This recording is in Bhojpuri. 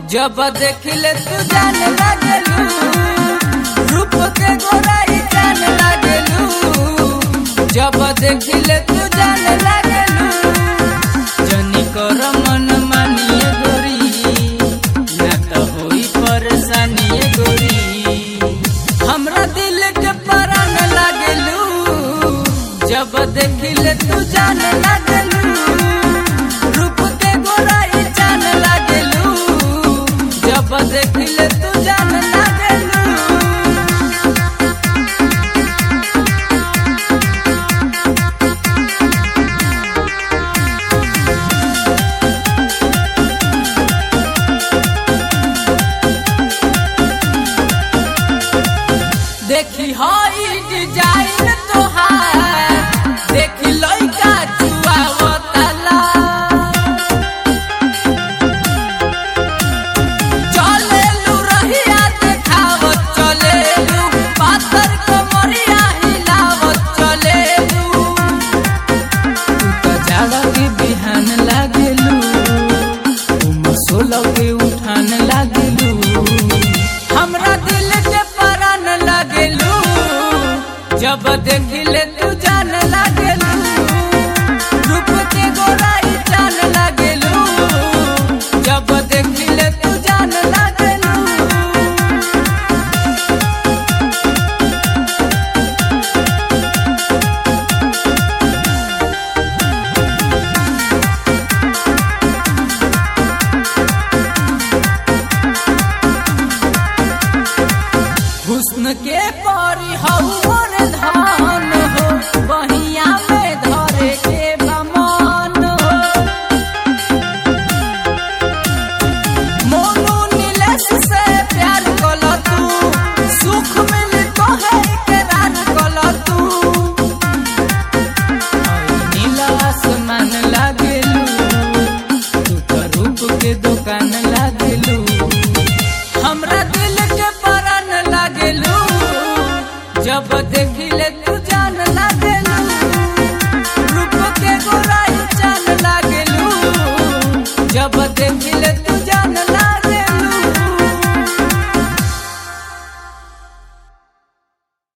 जब देखिले तू जान लागेलू, रूप के गोराई जान लागेलू। जब देखिले तू जान लागेलू, जनी कर मन मानिए गोरी, ना तो होई परेशानी गोरी। हमरा दिल के परान लागेलू, जब देखिले तू जान लागेलू, रूप के गोराई जान लागेलू। जब देखिले तू जान लागेलू। देखी हई डिजाइन तोहार, देखी लइका जुआवतला। चलेलू रहिया देखावत चलेलू, पाथर कमरिया हिलावत चलेलू। तू तो जाड़ा के बिहान लागेलू, सोलह के उठान लागेलू। हमरा दिल के परान लागेलू, जब देखिले तू जान लागेलू, रूप के गोराई जान लागेलू। जब देखिले तू जान लागेलू। हुस्न के